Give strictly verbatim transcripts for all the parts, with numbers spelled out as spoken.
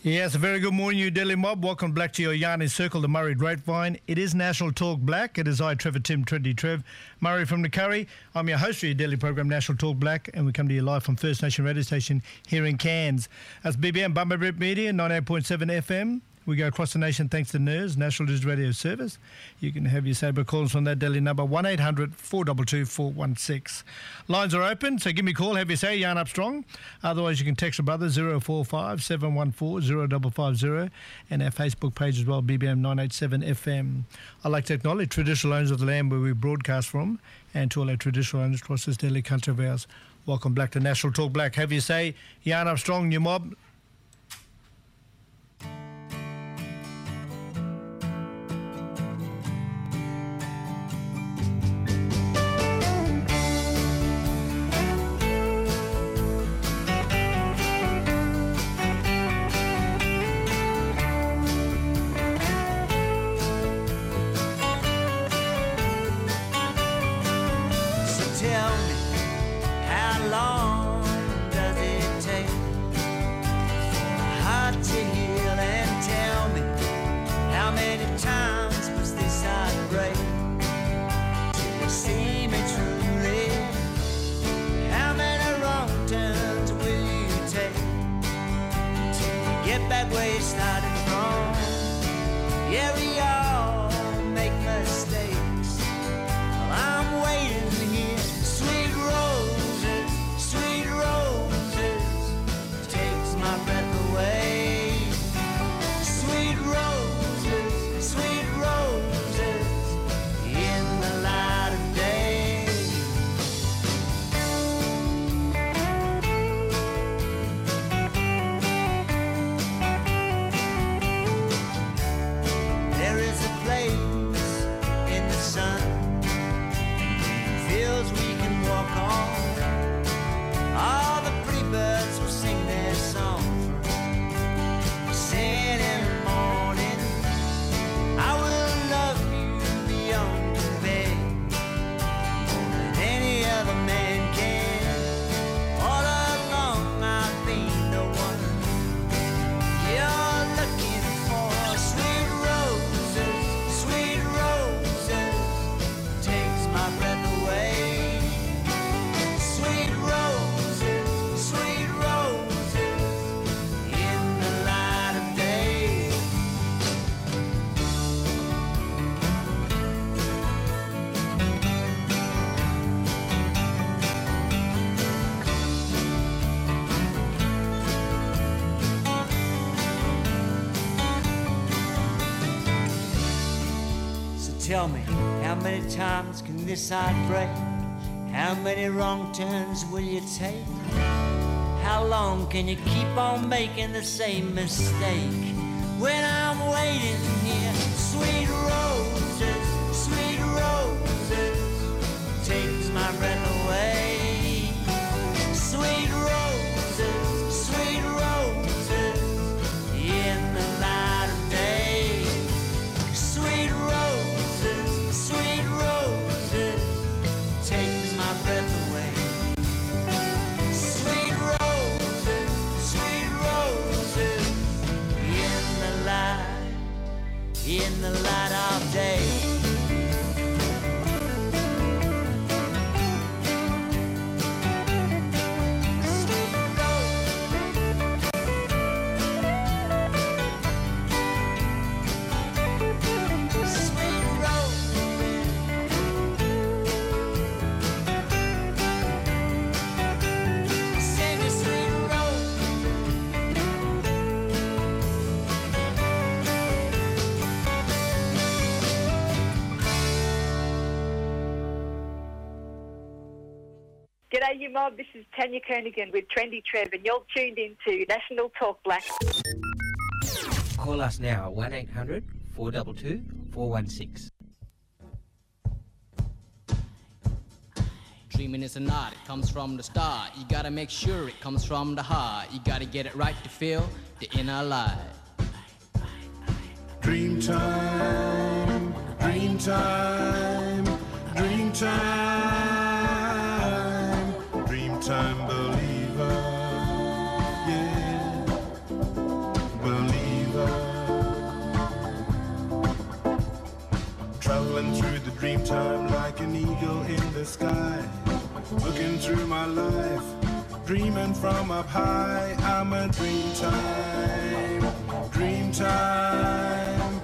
Yes, a very good morning, you Delhi mob. Welcome back to your Yarn Circle, the Murray Grapevine. It is National Talk Black. It is I, Trevor Tim, Trendy Trev, Murray from the Curry. I'm your host for your daily program, National Talk Black, and we come to you live from First Nation radio station here in Cairns. That's B B M, Bumba Rip Media, ninety-eight point seven F M. We go across the nation thanks to N E R S, National News Radio Service. You can have your Sabre calls from that daily number, one eight hundred four two two four one six. Lines are open, so give me a call, have your say, yarn up strong. Otherwise, you can text a brother, zero four five seven one four zero five five zero, and our Facebook page as well, B B M nine eight seven F M. I'd like to acknowledge traditional owners of the land where we broadcast from, and to all our traditional owners across this daily country of ours. Welcome back to National Talk Black. Have your say, yarn up strong, your mob. Tell me, how many times can this heart break? How many wrong turns will you take? How long can you keep on making the same mistake? When I'm waiting here, sweet roses, sweet roses, takes my breath away. Sweet roses, sweet roses, in the light of day. Sweet roses, sweet roses, takes my breath away. Sweet roses, sweet roses, in the light, in the light of day. G'day, you mob. This is Tanya Kernigan with Trendy Trev, and you're tuned into National Talk Black. Call us now, one eight hundred four two two four one six. Dreaming is an art, it comes from the start. You gotta make sure it comes from the heart. You gotta get it right to feel the inner light. Dream time, dream time, dream time, dream time believer, yeah. Well, dreamtime like an eagle in the sky. Looking through my life, dreaming from up high. I'm a dreamtime, dreamtime,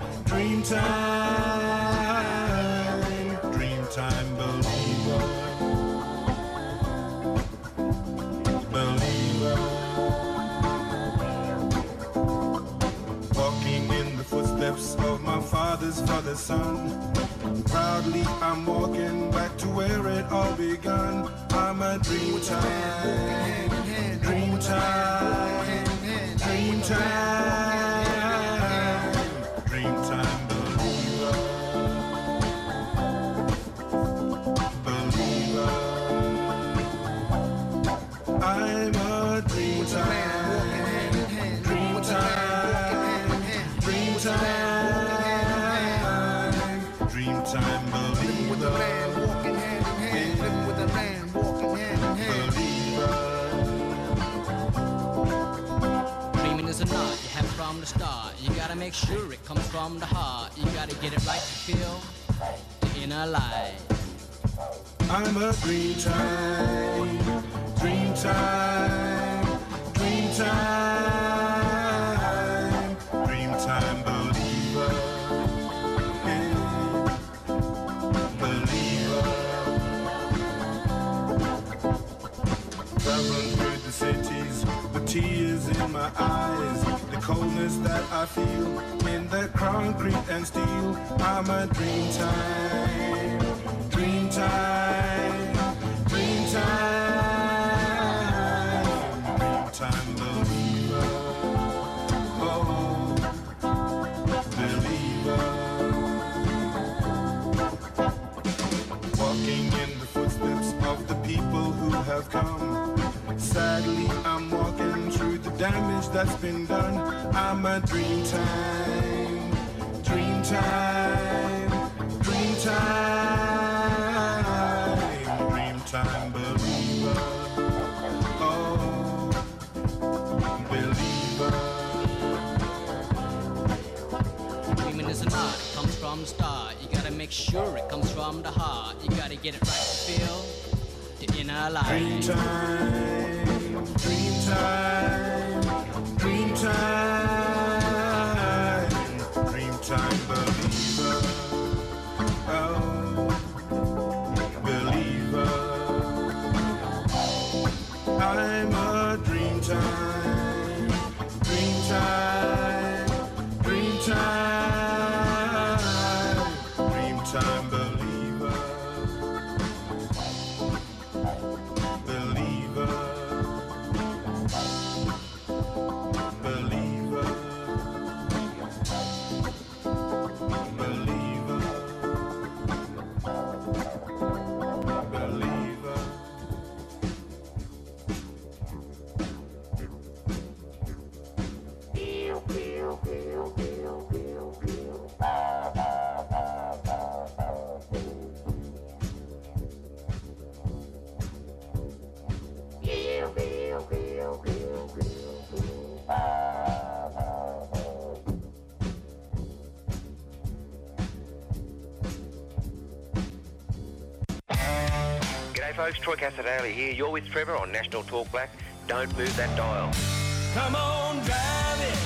dreamtime, dreamtime believer, believer. Walking in the footsteps of my father's father's son. Proudly I'm walking back to where it all begun. I'm a dreamtime, dreamtime, dreamtime, dreamtime believer, believer. I'm a dreamtime, dreamtime, dreamtime, dreamtime believer. Living with the man, walking hand in hand. Living with the man, walking hand in hand. Dreaming is an art you have from the start. You gotta make sure it comes from the heart. You gotta get it right to feel the inner light. I'm a dreamtime, dreamtime, dreamtime, dreamtime believer, yeah, believer. Traveling through the cities with tears in my eyes, the coldness that I feel in the concrete and steel. I'm a dreamtime, dreamtime, dreamtime, dreamtime believer, oh, believer. Walking in the footsteps of the people who have come. Sadly, I'm walking through the damage that's been done. I'm a dreamtime, dreamtime, dreamtime, dreamtime believer, oh, believer. Dreaming is an art, it comes from the start. You gotta make sure it comes from the heart. You gotta get it right to feel the inner light. Dreamtime, dreamtime, dreamtime, dreamtime believer, oh, believer. I'm a dreamtime, dreamtime, dreamtime, dreamtime believer, believer, believer, believer, believer. G'day folks, Troy Casadale here. You're with Trevor on National Talk Black. Don't move that dial. Come on, drive it.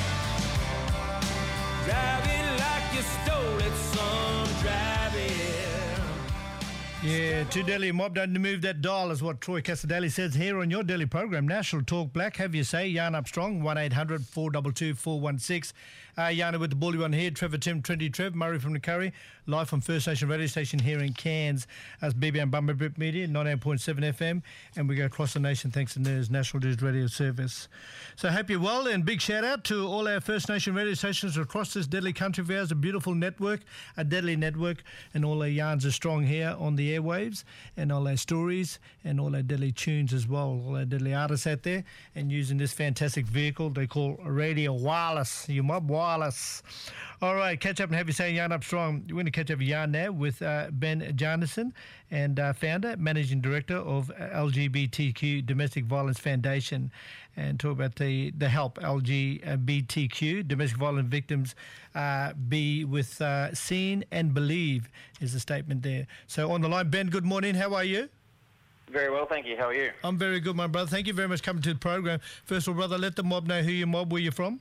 Drive it like you stole it, son. Drive it. Yeah, to Delhi Mob, don't move that dial is what Troy Casadale says here on your daily program, National Talk Black. Have you say, Yarn Up Strong, one eight hundred four two two four one six. Uh, Yarn with the bully one here, Trevor Tim, Trendy Trev, Murray from the Curry, live from First Nation Radio Station here in Cairns as B B and Bumblebip Media, ninety-eight point seven F M, and we go across the nation thanks to N E R S National News Radio Service. So hope you're well, and big shout out to all our First Nation radio stations across this deadly country of ours, a beautiful network, a deadly network, and all our yarns are strong here on the airwaves, and all our stories, and all our deadly tunes as well, all our deadly artists out there, and using this fantastic vehicle they call Radio Wireless, you mob wireless. All right, catch up and have you say Yarn Up Strong. We're going to catch up a yarn now with uh, Ben Jarnison, and uh, founder, managing director of L G B T Q Domestic Violence Foundation. and talk about the, the help L G B T Q, domestic violence victims, uh, be with uh, seen and believe is the statement there. So on the line, Ben, good morning. How are you? Very well, thank you. How are you? I'm very good, my brother. Thank you very much for coming to the program. First of all, brother, let the mob know who your mob, where you're from.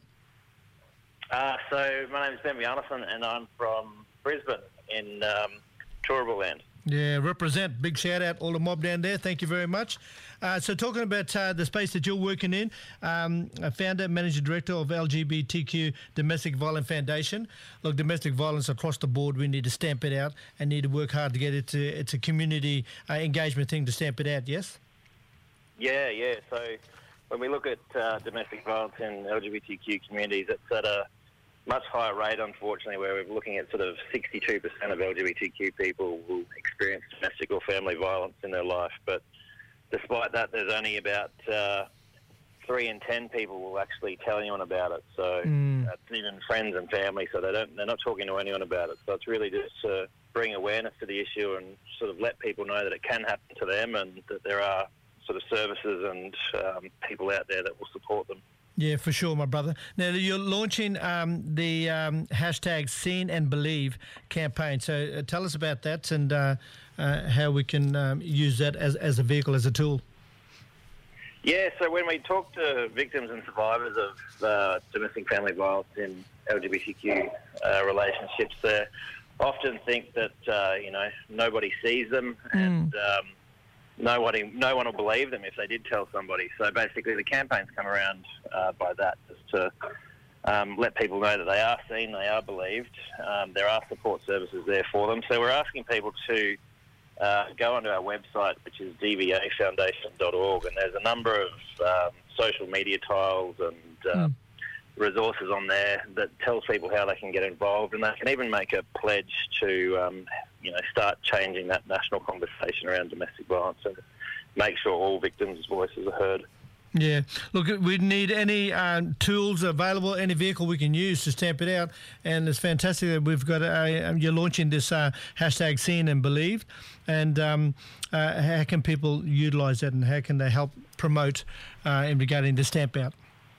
Uh, so my name is Ben Bjarnason, and I'm from Brisbane in um, Turrbal land. Yeah, represent. Big shout out, all the mob down there. Thank you very much. Uh, so talking about uh, the space that you're working in, um, founder, managing director of L G B T Q Domestic Violence Foundation. Look, domestic violence across the board, we need to stamp it out and need to work hard to get it to, it's a community uh, engagement thing to stamp it out, yes? Yeah, yeah. So when we look at uh, domestic violence in L G B T Q communities, it's at a much higher rate, unfortunately, where we're looking at sort of sixty-two percent of L G B T Q people will experience domestic or family violence in their life. But despite that, there's only about uh, three in ten people will actually tell anyone about it. So Mm. that's even friends and family, so they don't, they're not talking to anyone about it. So it's really just to bring awareness to the issue and sort of let people know that it can happen to them and that there are sort of services and um, people out there that will support them. Yeah, for sure, my brother. Now, you're launching um, the um, hashtag Seen and Believe campaign. So uh, tell us about that and uh, uh, how we can um, use that as, as a vehicle, as a tool. Yeah, so when we talk to victims and survivors of uh, domestic family violence in L G B T Q uh, relationships, they often think that, uh, you know, nobody sees them and um, nobody, no one will believe them if they did tell somebody. So basically the campaign's come around uh, by that, just to um, let people know that they are seen, they are believed, um, there are support services there for them. So we're asking people to uh, go onto our website, which is d v a foundation dot org, and there's a number of um, social media tiles and uh, Mm. resources on there that tells people how they can get involved, and they can even make a pledge to um, you know, start changing that national conversation around domestic violence and make sure all victims' voices are heard. Yeah. Look, we need any um, tools available, any vehicle we can use to stamp it out. And it's fantastic that we've got a, a, you're launching this uh, hashtag Seen and Believe. And um, uh, how can people utilise that and how can they help promote uh, in regarding the stamp out?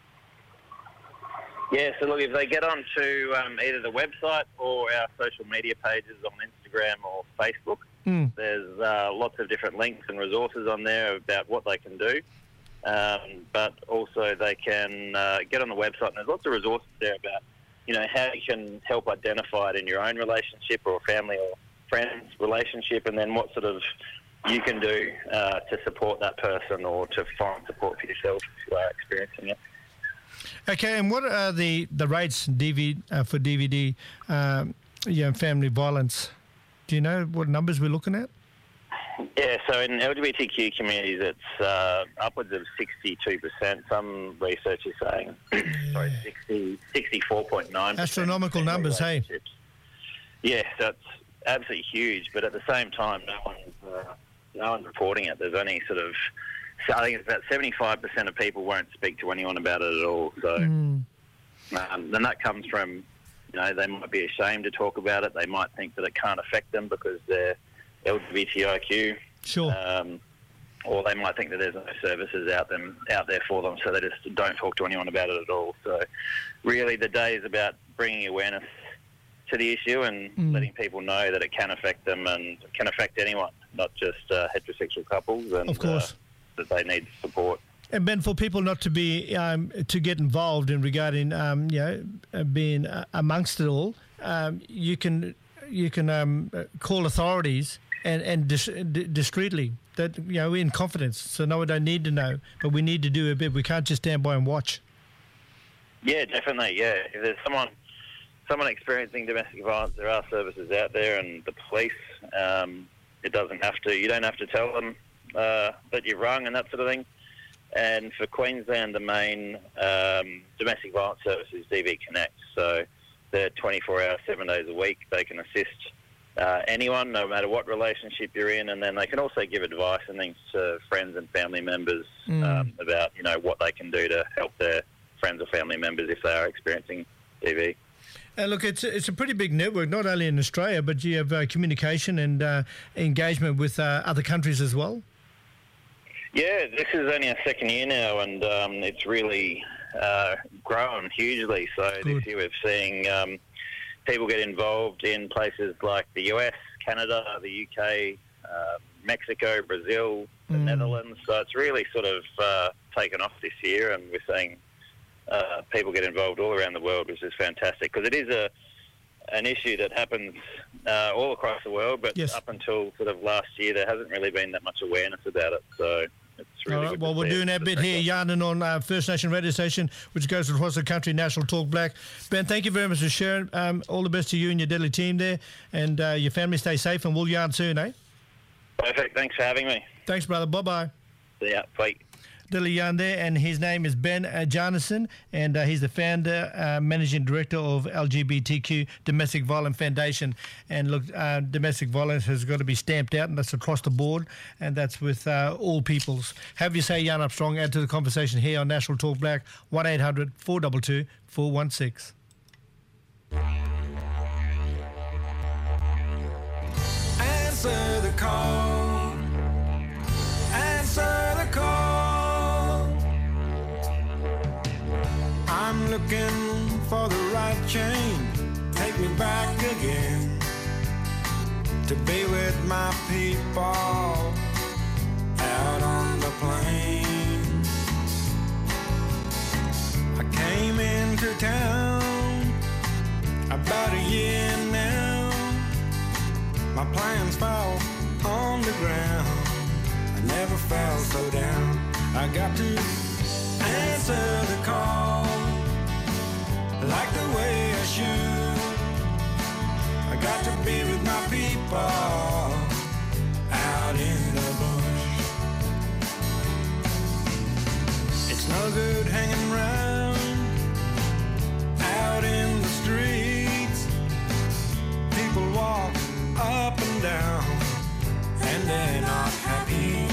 Yeah, so look, if they get onto um, either the website or our social media pages on Instagram or Facebook, Mm. there's uh, lots of different links and resources on there about what they can do. Um, but also they can uh, get on the website, and there's lots of resources there about, you know, how you can help identify it in your own relationship or family or friends relationship, and then what sort of you can do uh, to support that person or to find support for yourself if you are experiencing it. Okay, and what are the, the rates D V, uh, for D V D, um, you know, family violence? Do you know what numbers we're looking at? Yeah, so in L G B T Q communities, it's uh, upwards of sixty-two percent. Some research is saying, sorry, sixty, sixty-four point nine percent. Astronomical numbers, hey? Yeah, so it's absolutely huge, but at the same time, no one's, uh, no one's reporting it. There's only sort of, I think it's about seventy-five percent of people won't speak to anyone about it at all. So, Mm. um, and that comes from, you know, they might be ashamed to talk about it. They might think that it can't affect them because they're L G B T I Q. Sure. Um, or they might think that there's no services out them out there for them, so they just don't talk to anyone about it at all. So really the day is about bringing awareness to the issue and Mm. letting people know that it can affect them and it can affect anyone, not just uh, heterosexual couples, and Of course. Uh, that they need support. And Ben, for people not to be um, to get involved in regarding um, you know uh, being uh, amongst it all, um, you can you can um, uh, call authorities and and dis- d- discreetly that you know in confidence, so no one don't need to know, but we need to do a bit. We can't just stand by and watch. Yeah, definitely. Yeah, if there's someone someone experiencing domestic violence, there are services out there, and the police. Um, it doesn't have to. You don't have to tell them uh, that you've rung and that sort of thing. And for Queensland, the main um, domestic violence service is D V Connect. So they're twenty-four hours, seven days a week. They can assist uh, anyone, no matter what relationship you're in, and then they can also give advice and things to friends and family members Mm. um, about, you know, what they can do to help their friends or family members if they are experiencing D V. And look, it's it's a pretty big network, not only in Australia, but you have uh, communication and uh, engagement with uh, other countries as well. Yeah, this is only our second year now, and um, it's really uh, grown hugely. So Good. this year we're seeing um, people get involved in places like the U S, Canada, the U K, uh, Mexico, Brazil, the Mm. Netherlands. So it's really sort of uh, taken off this year, and we're seeing uh, people get involved all around the world, which is fantastic, because it is a an issue that happens uh, all across the world, but Yes. up until sort of last year, there hasn't really been that much awareness about it. So it's really All right, good well, to we're see doing it our bit here, yarning on uh, First Nation radio station, which goes across the country, National Talk Black. Ben, thank you very much for sharing. Um, all the best to you and your Delhi team there, and uh, your family stay safe, and we'll yarn soon, eh? Perfect. Thanks for having me. Thanks, brother. Bye-bye. See ya. Bye. Dilly Yarn there, and his name is Ben uh, Jarnison, and uh, he's the founder, uh, managing director of L G B T Q Domestic Violence Foundation. And look, uh, domestic violence has got to be stamped out, and that's across the board, and that's with uh, all peoples. Have you say Yarn Up Strong, add to the conversation here on National Talk Black, one eight hundred four two two four one six. Answer the call. Answer the call. I'm looking for the right chain. Take me back again to be with my people out on the plains. I came into town about a year now. My plans fall on the ground. I never felt so down. I got to answer the call like the way I should. I got to be with my people out in the bush. It's no good hanging around out in the streets. People walk up and down and they're not happy.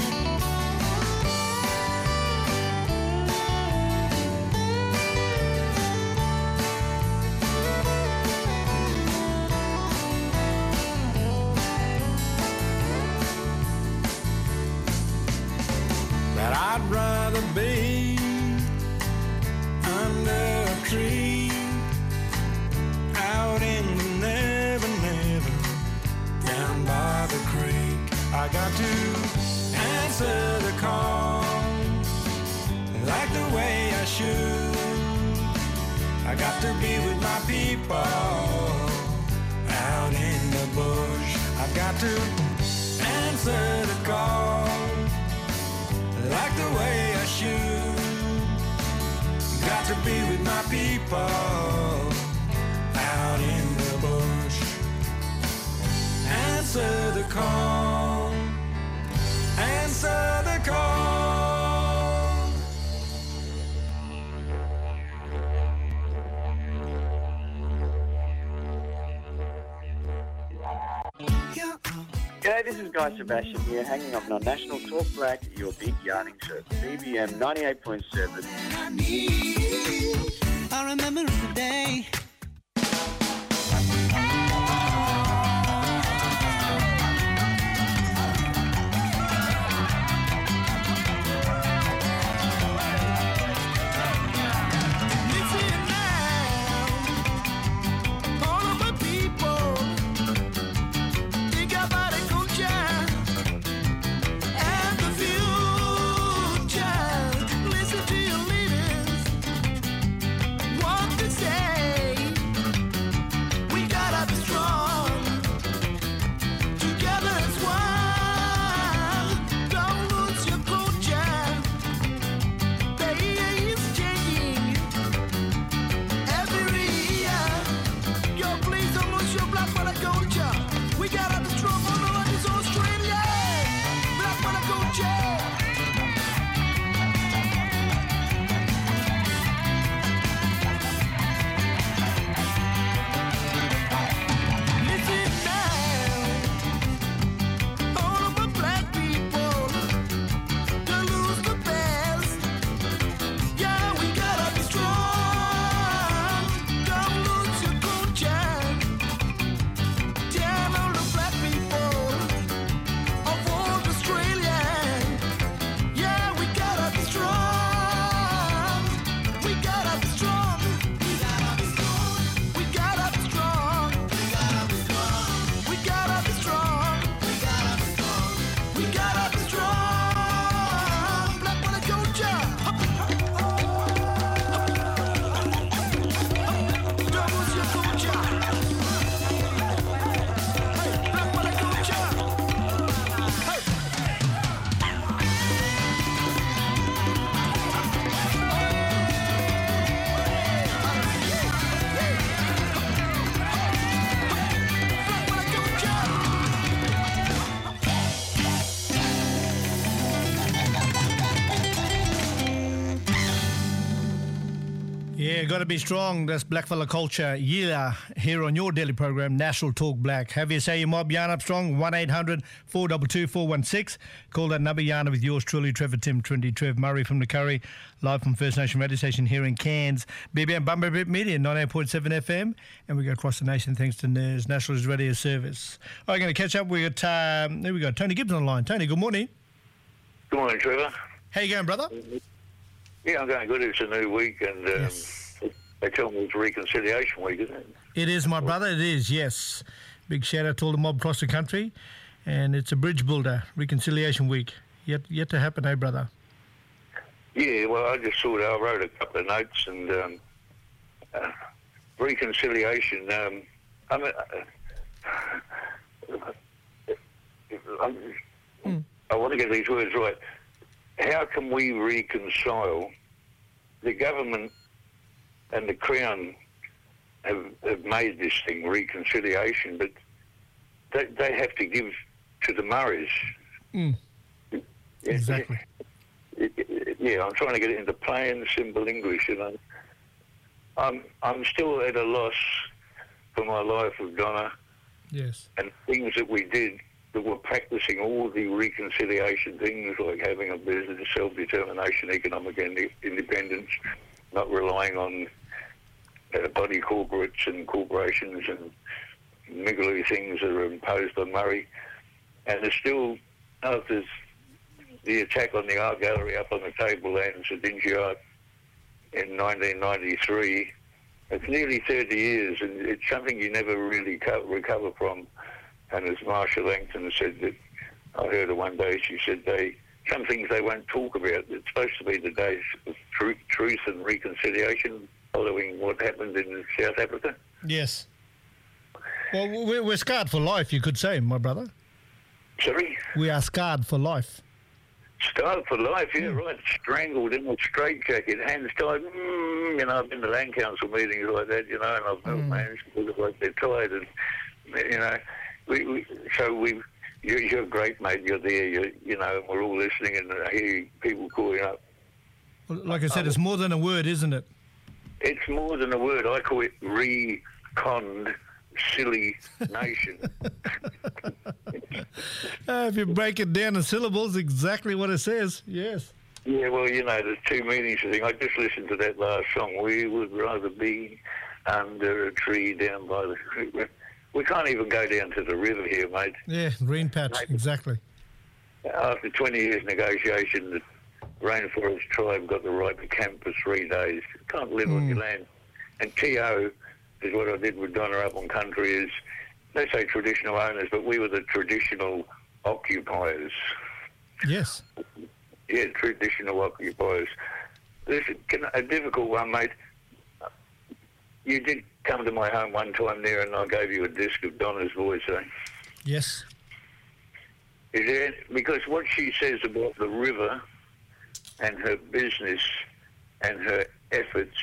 But I'd rather be under a tree out in the never, never down by the creek. I got to answer the call like the way I should. I got to be with my people out in the bush. I've got to answer the call like the way I should. Got to be with my people out in the bush. Answer the call. Answer the call. G'day, this is Guy Sebastian here, hanging on on National Talk Black, your big yarning show, C B M ninety-eight point seven. I remember the day. Listen to your leaders, what they say. Yeah, got to be strong. That's Blackfella Culture. Yeah, here on your daily program, National Talk Black. Have you say your mob, yarn up strong, one eight hundred four two two four one six. Call that number, yarn with yours truly, Trevor Tim, Trinity Trev, Murray from the Curry, live from First Nation Radio Station here in Cairns. B B M Bumper Bit Media, ninety-eight point seven F M. And we go across the nation thanks to N E R S, National Radio Service. All right, going to catch up. We got, um, there we go, Tony Gibbs on the line. Tony, good morning. Good morning, Trevor. How you going, brother? Yeah, I'm going good. It's a new week, and um, yes. They tell me it's Reconciliation Week, isn't it? It is, my brother. It is, yes. Big shout out to all the mob across the country, and it's a bridge builder, Reconciliation Week. Yet, yet to happen, eh, brother? Yeah. Well, I just saw that. I wrote a couple of notes, and um, uh, reconciliation. Um, I mean, uh, I'm, mm. I want to get these words right. How can we reconcile? The government and the Crown have, have made this thing, reconciliation, but they, they have to give to the Murrays. Mm. Exactly. Yeah, I'm trying to get it into plain, simple English, you know. I'm, I'm still at a loss for my life with Donna. Yes. And things that we did that were practicing all the reconciliation things, like having a business, self-determination, economic ind- independence, not relying on uh, body corporates and corporations and niggly things that are imposed on Murray. And there's still, after the attack on the art gallery up on the tablelands at Dingy Art in nineteen ninety-three, it's nearly thirty years, and it's something you never really co- recover from. And as Marsha Langton said, that I heard her one day, she said, they some things they won't talk about. It's supposed to be the days of truth, truth and reconciliation following what happened in South Africa. Yes. Well, we're, we're scarred for life, you could say, my brother. Sorry? We are scarred for life. Scarred for life, yeah, mm. right. Strangled in a straitjacket, hands tied. Mm, you know, I've been to land council meetings like that, you know, and I've mm. managed to look like they're tied. And, you know, we, we so we you're, you're great, mate. You're there, you're, you know, and we're all listening, and I hear people calling up. Well, like I said, um, it's more than a word, isn't it? It's more than a word. I call it reconned silly nation. uh, if you break it down in syllables, exactly what it says, yes. Yeah, well, you know, there's two meanings to thing. I just listened to that last song. We would rather be under a tree down by the creek. We can't even go down to the river here, mate. Yeah, green patch, mate, exactly. After twenty years negotiation, the Rainforest Tribe got the right to camp for three days. You can't live mm. on your land. And T O is what I did with Donna up on country is, they say traditional owners, but we were the traditional occupiers. Yes. Yeah, traditional occupiers. This is a difficult one, mate. You did come to my home one time there, and I gave you a disc of Donna's voice, eh? Yes. Is there, because what she says about the river and her business and her efforts,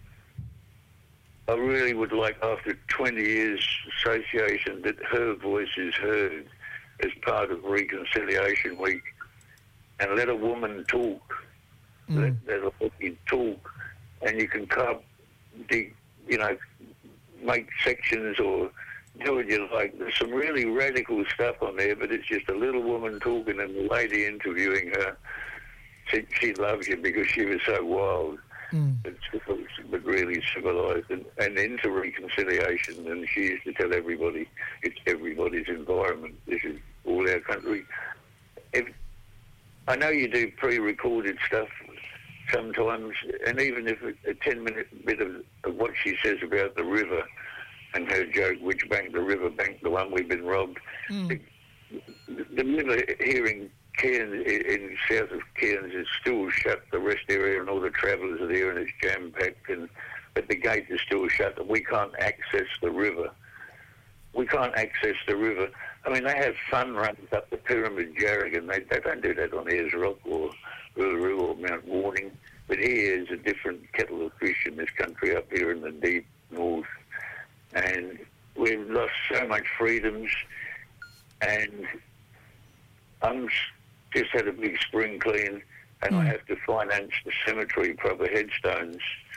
I really would like, after twenty years association, that her voice is heard as part of Reconciliation Week, and let a woman talk. Mm. Let, let a woman talk, and you can come, dig, you know, make sections or do what you like. There's some really radical stuff on there, but it's just a little woman talking and the lady interviewing her. She, she loves you because she was so wild. Mm. But, but really civilised and, and into reconciliation. And she used to tell everybody, it's everybody's environment. This is all our country. If, I know you do pre-recorded stuff sometimes, and even if a, a ten-minute bit of, of what she says about the river and her joke, which bank, the river bank, the one we've been robbed. Mm. The, the river here in Cairns, in south of Cairns, is still shut. The rest area and all the travellers are there, and it's jam-packed. And but the gate is still shut, and we can't access the river. We can't access the river. I mean, they have fun runs up the Pyramid Jarragon. They, they don't do that on Ayers Rock or Uluru or Mount Warning. But here is a different kettle of fish in this country up here in the deep north. And we've lost so much freedoms. And I'm just had a big spring clean, and mm. I have to finance the cemetery, proper headstones.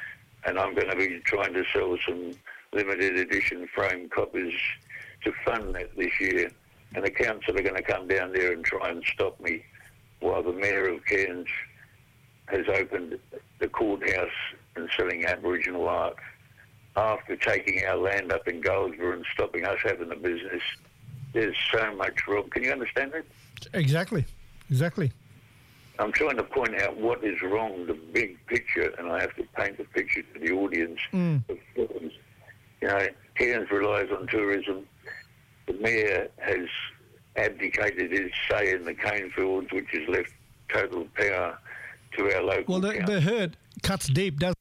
and I'm going to be trying to sell some limited edition frame copies to fund that this year. And the council are going to come down there and try and stop me while the Mayor of Cairns has opened the courthouse and selling Aboriginal art after taking our land up in Goldsboro and stopping us having a business. There's so much wrong. Can you understand that? Exactly, exactly. I'm trying to point out what is wrong, the big picture, and I have to paint the picture to the audience. Mm. You know, Cairns relies on tourism. The Mayor has abdicated his say in the cane fields, which has left total power to our local Well, the, council. the herd cuts deep, doesn't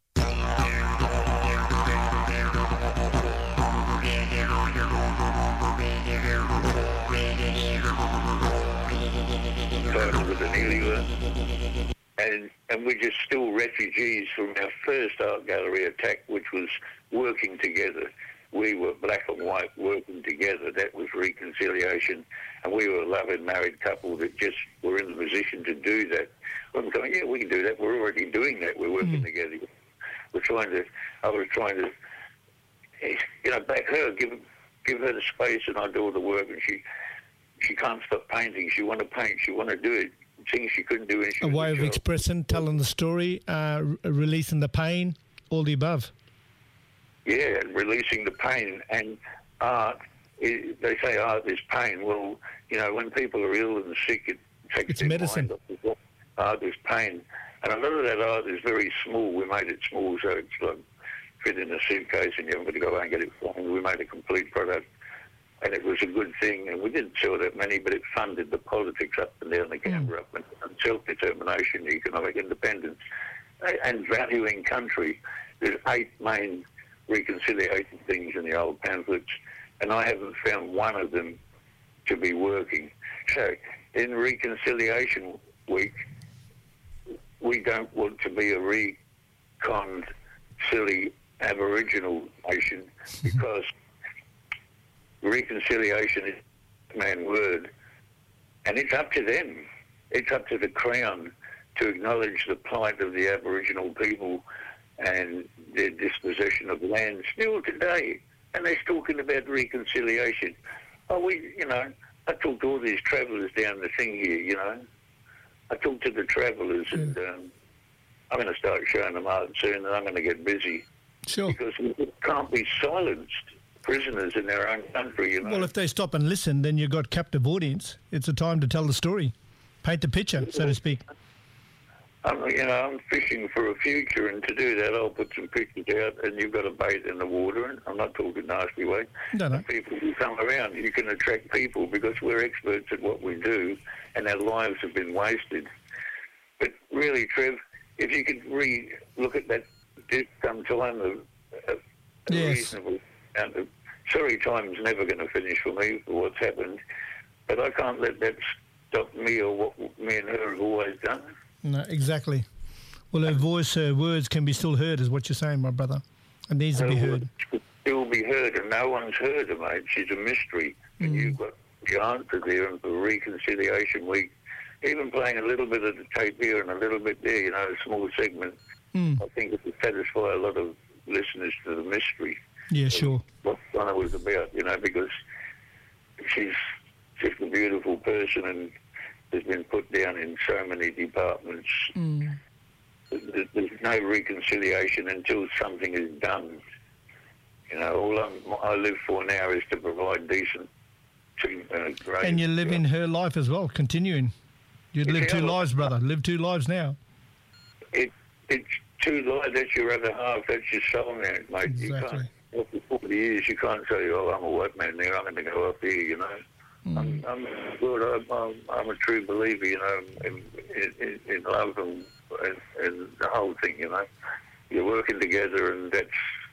With an Elua. And, and we're just still refugees from our first art gallery attack, which was working together. We were black and white working together. That was reconciliation. And we were a loving married couple that just were in the position to do that. I'm going, yeah, we can do that. We're already doing that. We're working mm. together. We're trying to, I was trying to, you know, back her, give, give her the space, and I do all the work, and she she can't stop painting. She want to paint. She want to do it. Things she couldn't do when she a was way a of child. expressing, telling the story, uh, re- releasing the pain, all the above. Yeah, releasing the pain. And art, it, they say art is pain. Well, you know, when people are ill and sick, it takes It's their medicine. mind off the art is pain. And a lot of that art is very small. We made it small, so it's like fit in a suitcase and you haven't got to go away and get it framed. We made a complete product. And it was a good thing, and we didn't sell that many, but it funded the politics up and down the Canberra, mm. and, and self-determination, economic independence, and valuing country. There's eight main reconciliation things in the old pamphlets, and I haven't found one of them to be working. So, in Reconciliation Week, we don't want to be a reconned, silly Aboriginal nation, because reconciliation is a man word, and it's up to them. It's up to the Crown to acknowledge the plight of the Aboriginal people and their dispossession of land still today. And they're talking about reconciliation. Oh, we, you know, I talk to all these travellers down the thing here, you know. I talk to the travellers, and um, I'm going to start showing them art soon, and I'm going to get busy. Sure. Because we can't be silenced. Prisoners in their own country, you know. Well, if they stop and listen, then you've got captive audience. It's a time to tell the story, paint the picture, so to speak. I'm, you know, I'm fishing for a future, and to do that, I'll put some pictures out, and you've got to bait in the water, and I'm not talking nasty way. No, no. People will come around. You can attract people because we're experts at what we do, and our lives have been wasted. But really, Trev, if you could re look at that some time, a, a yes. reasonable amount of. Sorry, time's never going to finish for me for what's happened, but I can't let that stop me or what me and her have always done. No, exactly. Well, her voice, her words can be still heard, is what you're saying, my brother. It needs to be heard. Still be heard, and no one's heard her, mate. She's a mystery, and Mm. you've got the answer there. And for Reconciliation Week, even playing a little bit of the tape here and a little bit there, you know, a small segment, Mm. I think it would satisfy a lot of listeners to the mystery. Yeah, sure. What Donna was about, you know, because she's just a beautiful person and has been put down in so many departments. Mm. There's no reconciliation until something is done. You know, all I'm, I live for now is to provide decent, uh, great. And you're living her life as well, continuing. You'd live two lives, brother. Live two lives now. It, it's two lives. That's your other half. That's your soul now, mate. Exactly. You can't, after forty years, you can't say, oh, I'm a white man there, I'm going to go up here, you know. Mm. I'm, I'm good. I'm, I'm, I'm a true believer, you know, in, in, in love and, and, and the whole thing, you know. You're working together, and that's,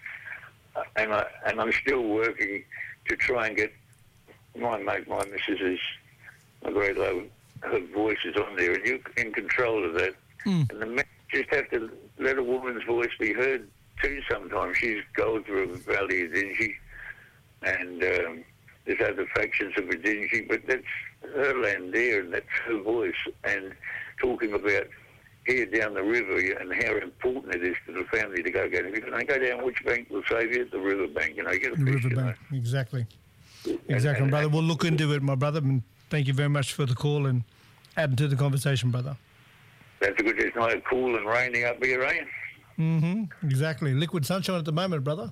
and I and I'm still working to try and get my mate, my missus is a great love. Her voice is on there, and you're in control of that. Mm. And the men just have to let a woman's voice be heard too. Sometimes she's Goldsboro Valley of Dingy, and um, there's other factions of Dingy, but that's her land there, and that's her voice. And talking about here down the river and how important it is to the family to go get it. If you can go down which bank will save you? The river bank, you know, get a The fish, river you know. bank, exactly. Exactly, brother. We'll look into it, my brother, and thank you very much for the call and adding to the conversation, brother. That's a good, it's nice, cool and rainy up here, eh? Mm-hmm, exactly. Liquid sunshine at the moment, brother.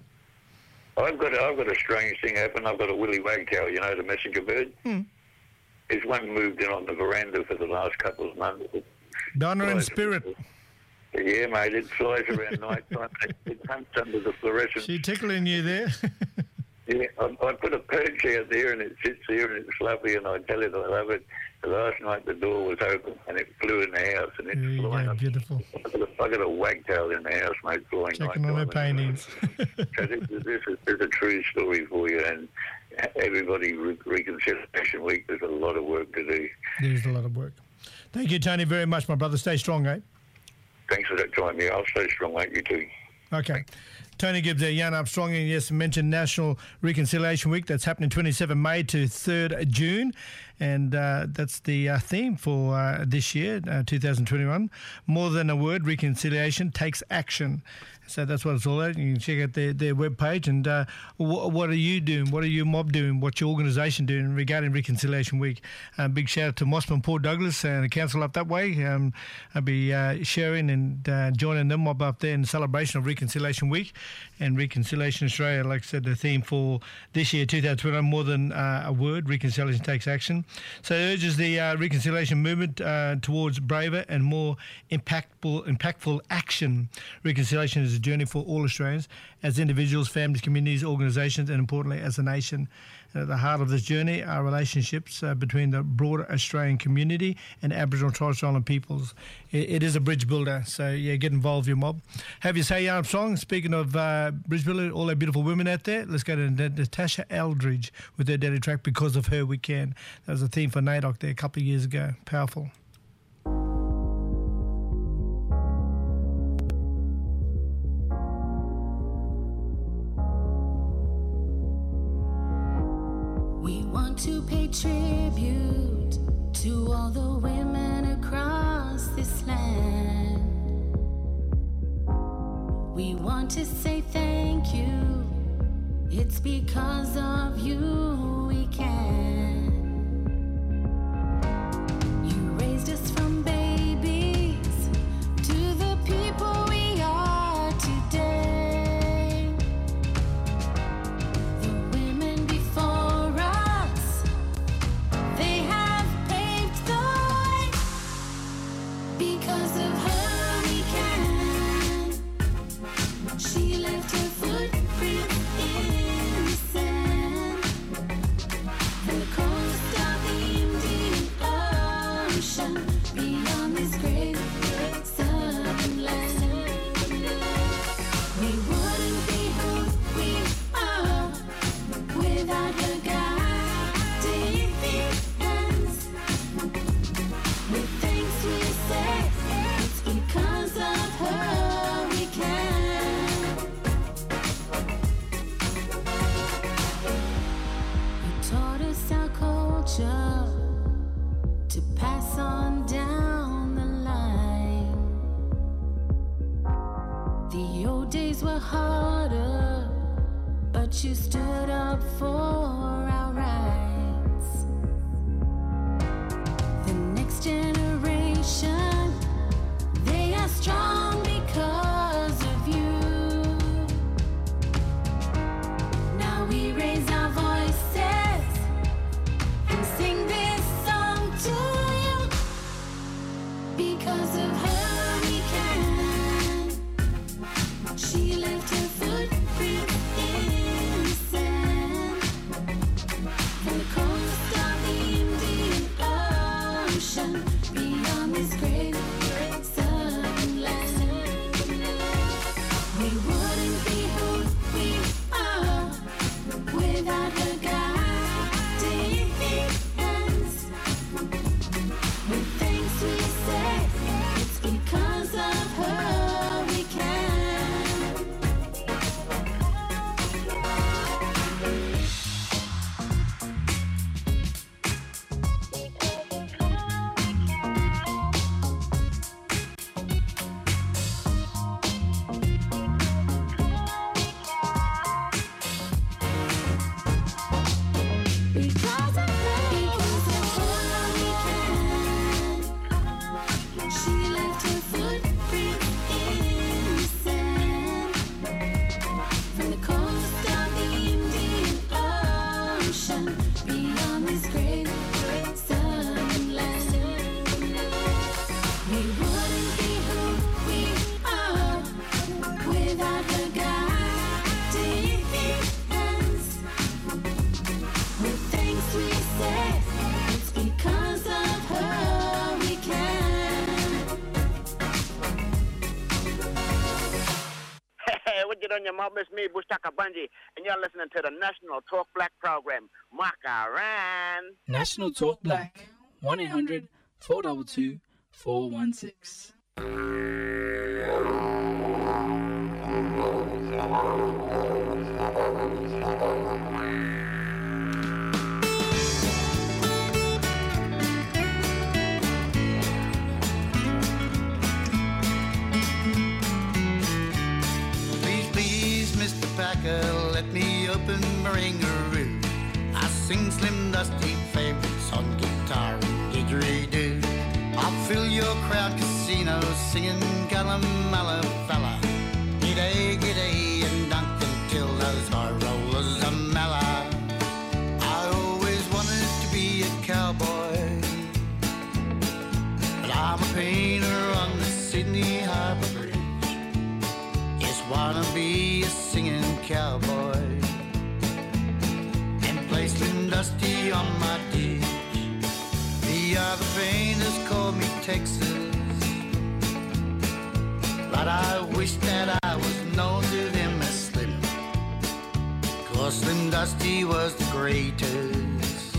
I've got a, I've got a strange thing happen. I've got a willy wagtail, you know, the messenger bird. Hmm. There's one moved in on the veranda for the last couple of months. Donner in spirit. Yeah, mate, it flies around night time. It, it hunts under the fluorescent. She tickling you there? Yeah, I, I put a perch out there and it sits there and it's lovely and I tell it I love it. Last night the door was open and it flew in the house and it's There you flying go, up. beautiful. I got, a, I got a wagtail in the house, mate, flying Checking night on her time. paintings. So this, is- this, is, this is a true story for you, and everybody, Re- Reconciliation Week, there's a lot of work to do. There's a lot of work. Thank you, Tony, very much, my brother. Stay strong, eh? Thanks for that time, yeah. I'll stay strong, mate, you too. Okay. Tony Gibbs there, Yarn Armstrong, and yes, mentioned National Reconciliation Week. That's happening twenty-seventh of May to third of June. And uh, that's the uh, theme for uh, this year, uh, two thousand twenty-one. More than a word, reconciliation takes action. So that's what it's all about. You can check out their, their webpage. And uh, wh- what are you doing? What are your mob doing? What's your organisation doing regarding Reconciliation Week? Uh, big shout out to Mossman Port Douglas and the council up that way. Um, I'll be uh, sharing and uh, joining them mob up there in celebration of Reconciliation Week. And Reconciliation Australia, like I said, the theme for this year, two thousand twenty-one, more than uh, a word, reconciliation takes action. So it urges the uh, reconciliation movement uh, towards braver and more impactful, impactful action. Reconciliation is a journey for all Australians, as individuals, families, communities, organisations, and importantly, as a nation. And at the heart of this journey are relationships uh, between the broader Australian community and Aboriginal and Torres Strait Islander peoples. It, it is a bridge builder, so yeah, get involved, your mob. Have you say Armstrong. Speaking of uh, bridge builder, all our beautiful women out there, let's go to Natasha Eldridge with her daily track, Because of Her We Can. That was a theme for NAIDOC there a couple of years ago. Powerful. We want to pay tribute to all the women across this land. We want to say thank you. It's because of you we can. You raised us from babies to the people we are today. The women before us, they have paved the way. Because of her we can. She left her footprint in the sand. The coast of the Indian Ocean, beyond this great southern land. We wouldn't be who we are without her guiding hands. With thanks we say, it's because of her we can. You taught us our culture to pass on down the line. The old days were harder, but you stood up for our rights. The next generation, they are strong because of you. Now we raise our voices and sing this song to you. Because of her we can. She left her footprint in the sand. on your mob? It's me, Bushtaka Bunji, and you're listening to the National Talk Black program. Makaran. National Talk Black. one eight hundred four two two four one six. Let me open my ringaroo. I sing Slim Dusty favorites on guitar and didgeridoo. I'll fill your crowd casino singing Gunnamala fella. G'day, g'day, and dunk until those high rollers are mellow. I always wanted to be a cowboy, but I'm a painter on the Sydney Harbour Bridge. Just wanna be a singing cowboy and play Slim Dusty on my ditch. The other painters call me Texas, but I wish that I was known to them as Slim, 'cause Slim Dusty was the greatest.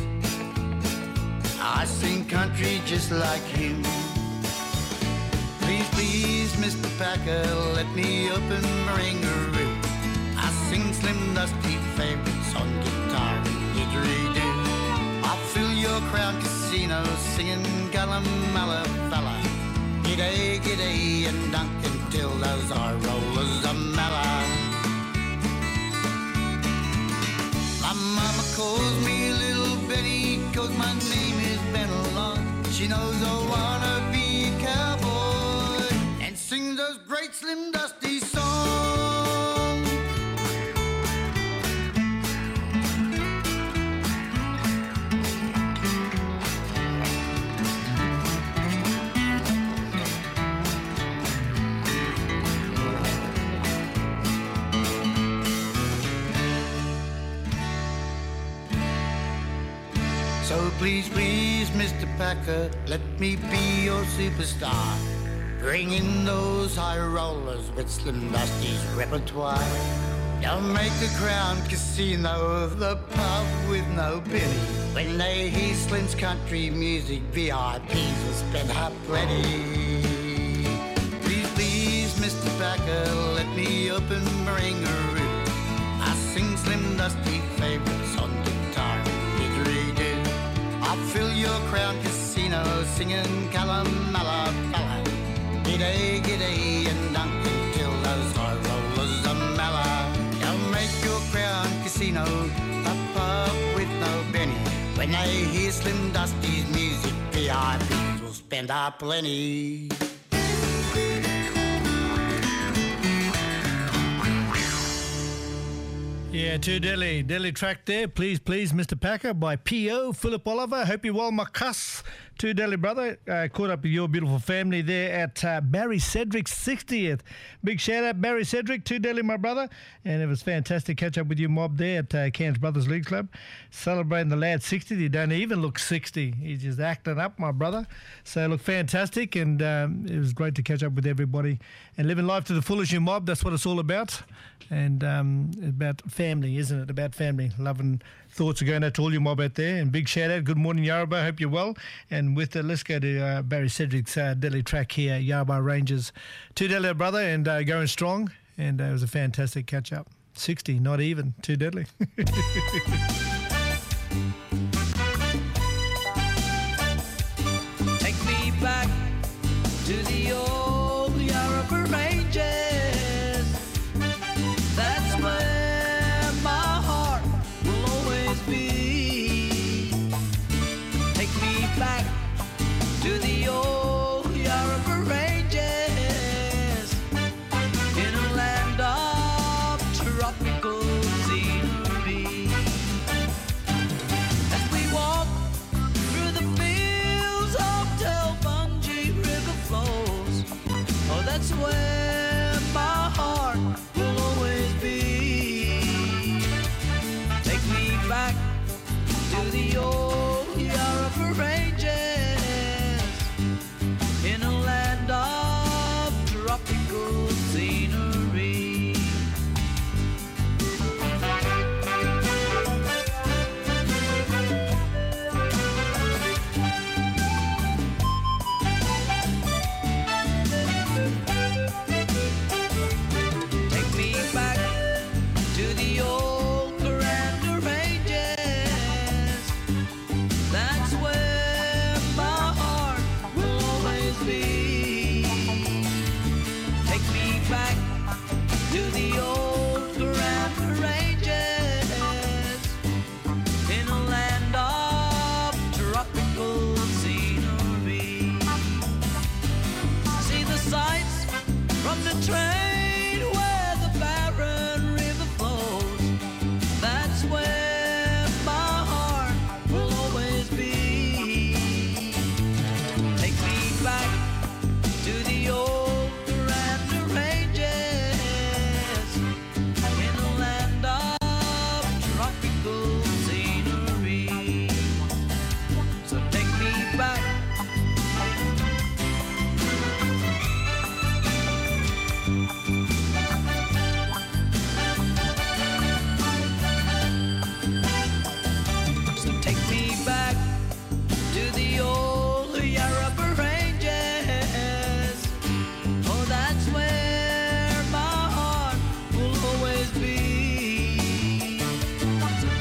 I sing country just like him. Please, please, Mister Packer, let me open my ringaroo. I sing Slim Dusty favorites on guitar and didgeridoo. I'll fill your Crown Casino singing Gunnamala fella. G'day, g'day, and dunk until those high rollers are mellow. My mama calls me Little Benny 'cause my name is Benelong. She knows I wanna be a cowboy and sing those great Slim Dusty songs. So please, please, Mister Packer, let me be your superstar. Bring in those high rollers with Slim Dusty's repertoire. Don't make the Crown Casino the pub with no penny. When they hear Slim's country music, V I Ps will spend her plenty. Please, please, Mister Packer, let me open my ringaroo. I sing Slim Dusty favorites on guitar and didgeridoo. I'll fill your Crown Casino singing Gunnamala fella. G'day, g'day, and dunk until those high rollers are mellow. Don't make your Crown Casino a pub with no penny. When they hear Slim Dusty's music, V I Ps will spend our plenty. Yeah, to Delhi. Delhi track there. Please, please, Mister Packer by P O Philip Oliver. Hope you're well, my cuss. To Delhi, brother. Uh, caught up with your beautiful family there at uh, Barry Cedric's sixtieth. Big shout out, Barry Cedric. To Delhi, my brother. And it was fantastic catch up with your mob there at uh, Cairns Brothers League Club. Celebrating the lad's sixtieth. He don't even look sixty. He's just acting up, my brother. So, look, fantastic. And um, it was great to catch up with everybody. And living life to the fullest, your mob. That's what it's all about. And um, about family, isn't it? About family. Love and thoughts are going out to all your mob out there. And big shout out. Good morning, Yarrabah. Hope you're well. And with that, let's go to uh, Barry Cedric's uh, Delhi track here, Yarrabah Rangers. To Delhi, brother, and uh, going strong. And uh, it was a fantastic catch up. sixty, not even. Too deadly. Take me back to the old Yarrabah Rangers. That's where my heart will always be. Take me back to the old Yarrabah Rangers in a land of tropical scenery. As we walk through the fields of Del Bungie River flows, oh, that's where my heart will always be. Take me back to the old Yarrabah Rangers in a land of tropical scenery.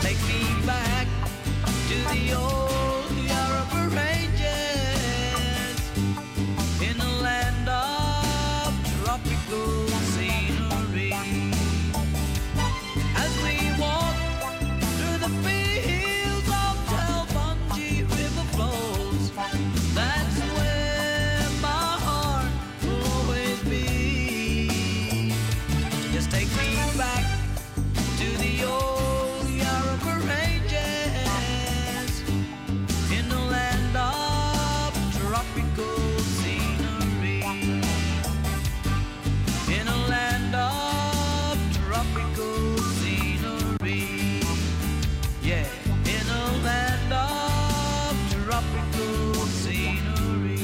take me back to the old Yarra ranges in the land of tropical scenery. As we walk through the fields of Talbungie River flows, that's where my heart will always be. Just take me back to the old Yarra ranges in the land of tropical scenery. In a land of tropical scenery. Yeah, in a land of tropical scenery.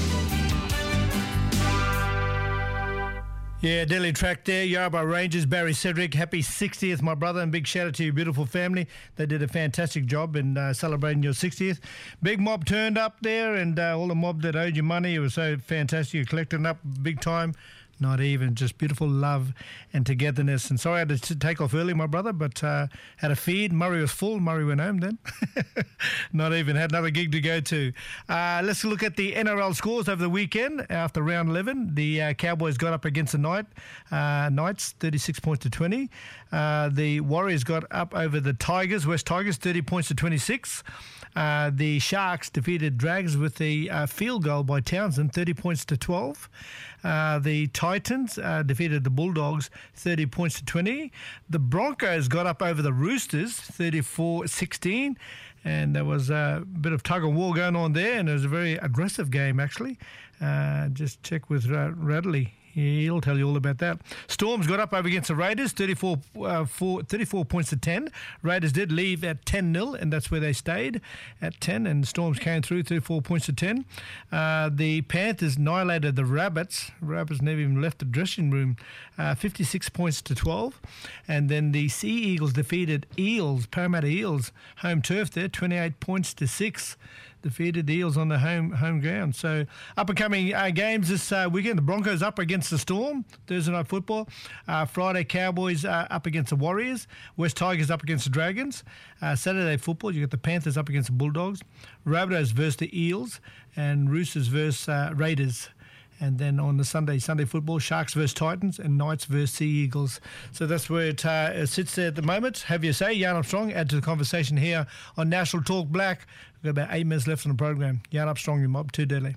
Yeah, Delhi track there, Yarra Rangers, Barry Cedric, happy sixtieth, my brother, and big shout out to your beautiful family. They did a fantastic job in uh, celebrating your sixtieth. Big mob turned up there, and uh, all the mob that owed you money, it was so fantastic. You collected up big time. Not even, just beautiful love and togetherness. And sorry I had to t- take off early, my brother, but uh, had a feed. Murray was full. Murray went home then. Not even, had another gig to go to. Uh, let's look at the N R L scores over the weekend. After round eleven, the uh, Cowboys got up against the Knight, uh, Knights, thirty-six points to twenty. Uh, the Warriors got up over the Tigers, West Tigers, thirty points to twenty-six. Uh, the Sharks defeated Dragons with the uh, field goal by Townsend, thirty points to twelve. Uh, the Titans uh, defeated the Bulldogs, thirty points to twenty. The Broncos got up over the Roosters, thirty-four sixteen. And there was a bit of tug of war going on there, and it was a very aggressive game, actually. Uh, just check with uh, Radley. He'll tell you all about that. Storms got up over against the Raiders, thirty-four, uh, four, thirty-four points to ten. Raiders did leave at ten nil, and that's where they stayed, at ten, and Storms came through, thirty-four points to ten. Uh, the Panthers annihilated the Rabbits. Rabbits never even left the dressing room, uh, fifty-six points to twelve. And then the Sea Eagles defeated Eels, Parramatta Eels, home turf there, twenty-eight points to six. Defeated the Eels on the home home ground. So up-and-coming uh, games this uh, weekend. The Broncos up against the Storm, Thursday night football. Uh, Friday, Cowboys uh, up against the Warriors. West Tigers up against the Dragons. Uh, Saturday football, you got the Panthers up against the Bulldogs. Rabbitohs versus the Eels. And Roosters versus uh, Raiders. And then on the Sunday, Sunday football, Sharks versus Titans and Knights versus Sea Eagles. So that's where it uh, sits there at the moment. Have your say. Jan Armstrong, add to the conversation here on National Talk Black. We've got about eight minutes left on the program. Jan Armstrong, your mob, too deadly.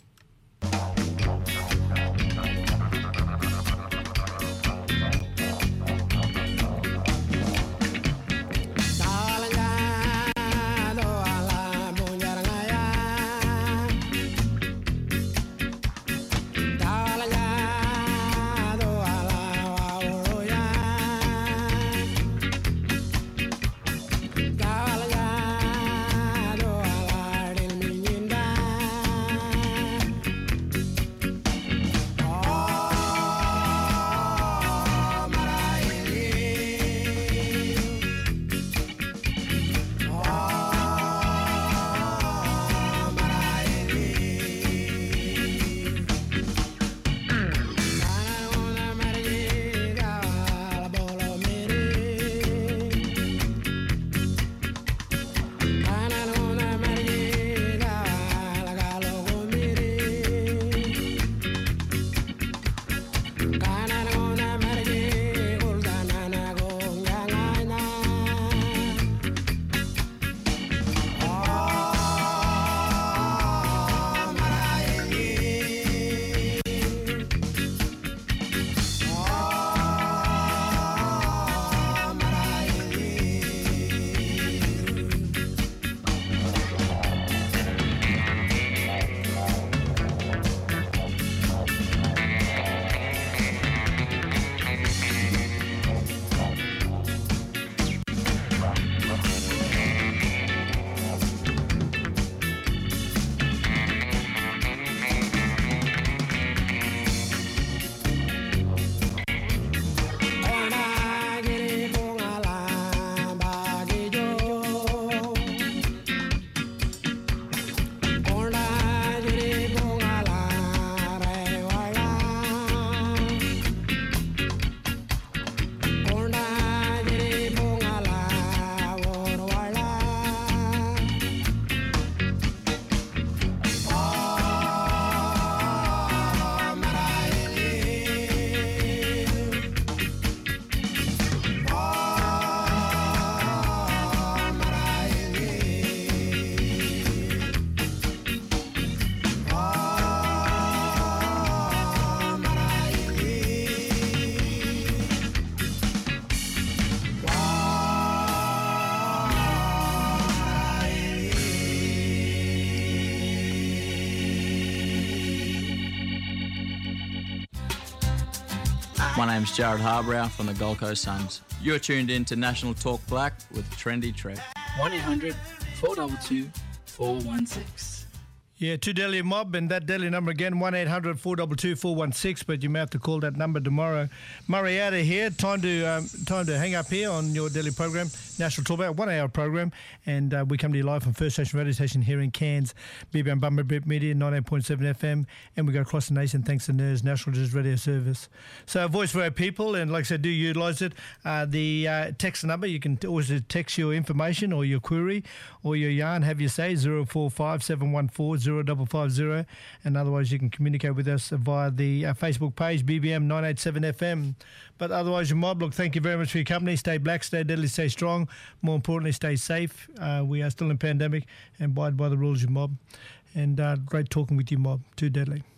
My name's Jared Harbrow from the Gold Coast Suns. You're tuned in to National Talk Black with Trendy Trev. one eight hundred four two two four one six. Yeah, to Delhi Mob, and that Delhi number again, one eight hundred four two two four one six, but you may have to call that number tomorrow. Murray out of here, time to um, time to hang up here on your Delhi program, National Talk Black, one-hour program, and uh, we come to you live from First Station Radio Station here in Cairns, B B M Bummer Brit Media, ninety-eight point seven F M, and we go across the nation thanks to N E R S, National Digital Radio Service. So a voice for our people, and like I said, do utilise it. Uh, the uh, text number, you can always text your information or your query or your yarn, have you say, zero four five seven one four zero five five zero, and otherwise you can communicate with us via the uh, Facebook page, B B M nine eighty-seven F M. But otherwise, your mob, look, thank you very much for your company. Stay black, stay deadly, stay strong. More importantly, stay safe. Uh, we are still in pandemic, and abide by the rules, your mob. And uh, great talking with you, mob. Too deadly.